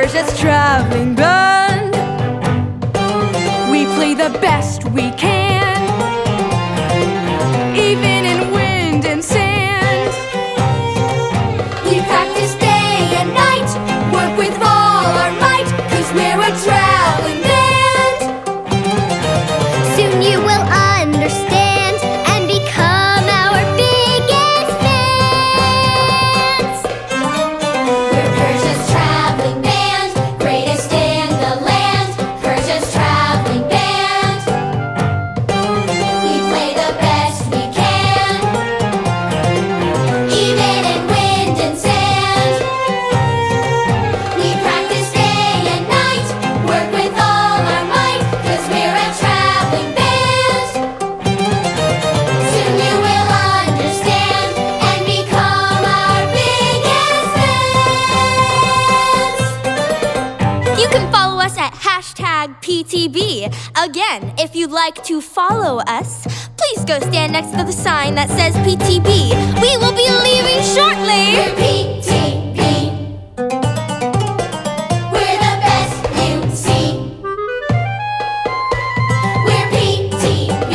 precious traveling band. We play the best we can, even in wind and sand. We practice day and night, work with all our might, 'cause we're a traveling band. Soon you will understand and become our biggest fans. We're Persia's traveling band, greatest in the land. Persia's traveling band. We play the best we can, even in wind and sand. We practice day and night, work with all our might, 'cause we're a traveling band. Soon you will understand and become our biggest fans. You can follow us at #PTB. Again, if you'd like to follow us, please go stand next to the sign that says PTB. We will be leaving shortly. We're PTB. We're the best you see. We're PTB.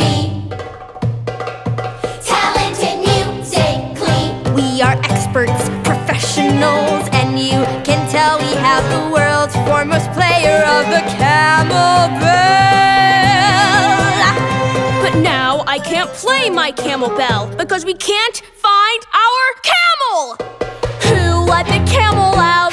Talented musically. We are experts, professionals, and you can tell we have the world's foremost player of the camel bell. But now I can't play my camel bell because we can't find our camel. Who let the camel out?